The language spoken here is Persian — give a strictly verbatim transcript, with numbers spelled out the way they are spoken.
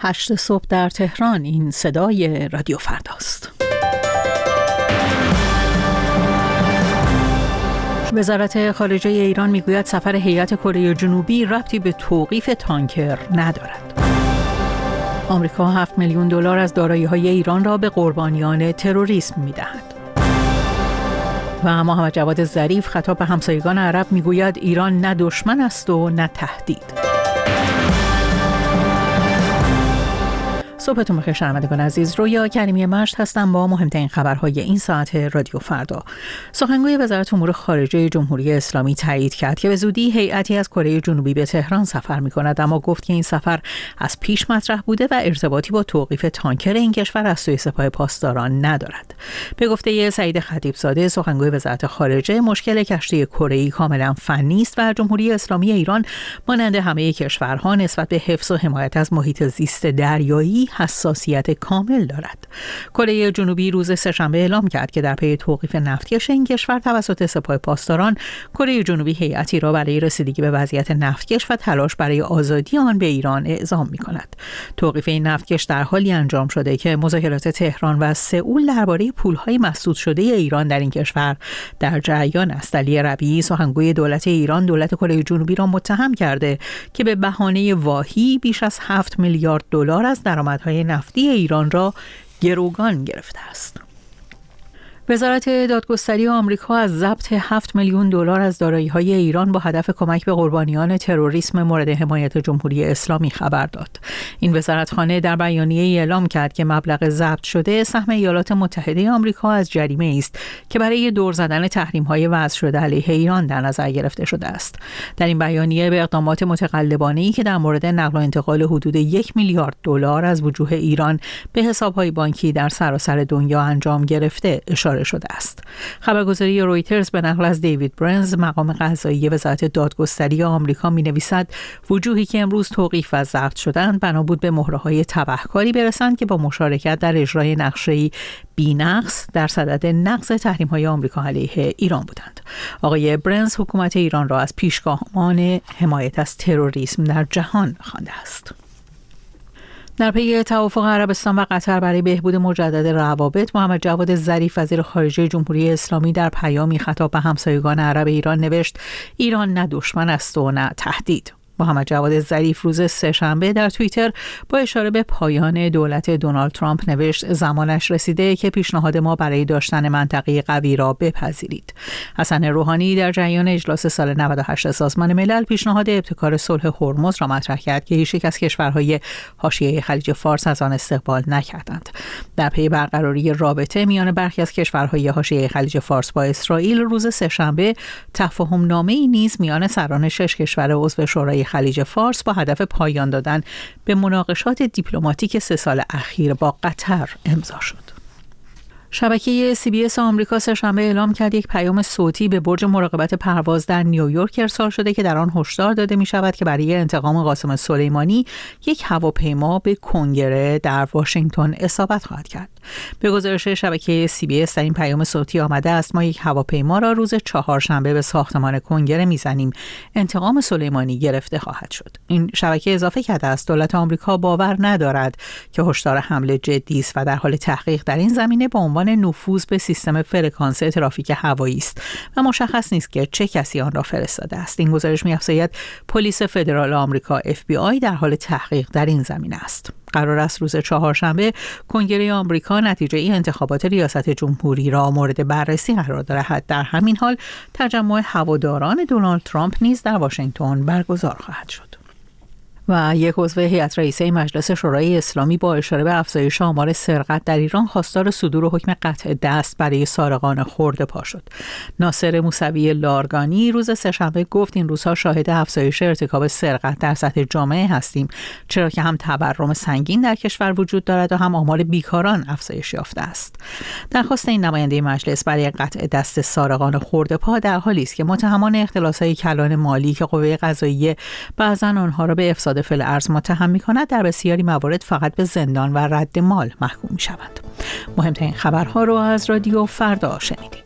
هشت صبح در تهران. این صدای رادیو فرداست. وزارت خارجه ایران میگوید سفر هیئت کره جنوبی ربطی به توقیف تانکر ندارد. آمریکا هفت میلیون دلار از دارایی‌های ایران را به قربانیان تروریسم می‌دهد. و محمد جواد ظریف خطاب به همسایگان عرب میگوید ایران نه دشمن است و نه تهدید. صبحتون بخیر شنوندگان عزیز. رویا کریمی مشت هستم با مهمترین خبرهای این ساعت رادیو فردا. سخنگوی وزارت امور خارجه جمهوری اسلامی تایید کرد که به زودی هیئتی از کره جنوبی به تهران سفر می‌کند، اما گفت که این سفر از پیش مطرح بوده و ارتباطی با توقیف تانکر این کشور از سوی سپاه پاسداران ندارد. به گفته سعید خطیبزاده سخنگوی وزارت خارجه، مشکل کشتی کره‌ای کاملا فنی است و جمهوری اسلامی ایران مانند همه کشورها نسبت به حفظ و حمایت از محیط زیست دریایی حساسیت کامل دارد. کره جنوبی روز سه‌شنبه اعلام کرد که در پی توقیف نفتکش این کشور توسط سپاه پاسداران، کره جنوبی هیئتی را برای رسیدگی به وضعیت نفتکش و تلاش برای آزادی آن به ایران اعزام می‌کند. توقیف این نفتکش در حالی انجام شده که مذاکرات تهران و سئول درباره پول‌های مسدود شده ایران در این کشور در جریان است. علی ربیعی سخنگوی دولت ایران دولت کره جنوبی را متهم کرده که به بهانه واهی بیش از هفت میلیارد دلار از درآمدهای نفتی ایران را گروگان گرفته است. وزارت دادگستری آمریکا از ضبط هفت میلیون دلار از دارایی‌های ایران با هدف کمک به قربانیان تروریسم مورد حمایت جمهوری اسلامی خبر داد. این وزارتخانه در بیانیه‌ای اعلام کرد که مبلغ ضبط شده سهم ایالات متحده آمریکا از جریمه است که برای دور زدن تحریم‌های وضع شده علیه ایران در نظر گرفته شده است. در این بیانیه به اقدامات متقلبانه‌ای که در مورد نقل و انتقال حدود یک میلیارد دلار از وجوه ایران به حساب‌های بانکی در سراسر دنیا انجام گرفته اشاره شده است. خبرگزاری رویترز به نقل از دیوید برنز مقام قضایی وزارت دادگستری آمریکا می‌نویسد وجوهی که امروز توقیف و ضبط شدند بنا بود به مهره‌های تبهکاری برسند که با مشارکت در اجرای نقشه‌ای بی‌نقص در صدد نقض تحریم‌های آمریکا علیه ایران بودند. آقای برنز حکومت ایران را از پیشگامان حمایت از تروریسم در جهان خوانده است. در پی توافق عربستان و قطر برای بهبود مجدد روابط، محمد جواد ظریف وزیر خارجه جمهوری اسلامی در پیامی خطاب به همسایگان عرب ایران نوشت ایران نه دشمن است و نه تهدید. محمد جواد ظریف روز سه‌شنبه در توییتر با اشاره به پایان دولت دونالد ترامپ نوشت زمانش رسیده که پیشنهاد ما برای داشتن منطقه قوی را بپذیرید. حسن روحانی در جریان اجلاس سال نود و هشت سازمان ملل پیشنهاد ابتکار صلح هرمز را مطرح کرد که هیچ یک از کشورهای حاشیه خلیج فارس از آن استقبال نکردند. در پی برقراری رابطه میان برخی از کشورهای حاشیه خلیج فارس با اسرائیل روز سه‌شنبه تفاهم نامه‌ای نیز میان سران شش کشور عضو شورای خلیج فارس با هدف پایان دادن به مناقشات دیپلماتیک سه سال اخیر با قطر امضا شد. شبکه سی بی اس آمریکا سه‌شنبه اعلام کرد یک پیام صوتی به برج مراقبت پرواز در نیویورک ارسال شده که در آن هشدار داده می شود که برای انتقام قاسم سلیمانی یک هواپیما به کنگره در واشنگتن اصابت خواهد کرد. به گزارش شبکه سی بی اس در این پیام صوتی آمده است ما یک هواپیما را روز چهارشنبه به ساختمان کنگره میزنیم، انتقام سلیمانی گرفته خواهد شد. این شبکه اضافه کرده است دولت آمریکا باور ندارد که هشدار حمله جدی است و در حال تحقیق در این زمینه با عنوان نفوذ به سیستم فرکانس ترافیک هوایی است و مشخص نیست که چه کسی آن را فرستاده است. این گزارش می‌افزاید پلیس فدرال آمریکا اف بی آی در حال تحقیق در این زمینه است. قرار است روز چهارشنبه کنگره آمریکا نتیجه ای انتخابات ریاست جمهوری را مورد بررسی قرار دهد. در همین حال تجمع هواداران دونالد ترامپ نیز در واشنگتن برگزار خواهد شد. و یک عضو هیئت رئیسه مجلس شورای اسلامی با اشاره به افزایش آمار سرقت در ایران خواستار صدور حکم قطع دست برای سارقان خرده پا شد. ناصر موسوی لارگانی روز سه‌شنبه گفت این روزها شاهد افزایش ارتکاب سرقت در سطح جامعه هستیم، چرا که هم تورم سنگین در کشور وجود دارد و هم آمار بیکاران افزایش یافته است. درخواست این نماینده مجلس برای قطع دست سارقان خرده پا در حالی است که متهمان اختلاس‌های کلان مالی که قوه قضاییه بعضاً آنها را به افساد فعل ارز متهم می‌کند در بسیاری موارد فقط به زندان و رد مال محکوم می‌شوند. مهمترین خبرها رو از رادیو فردا شنیدید.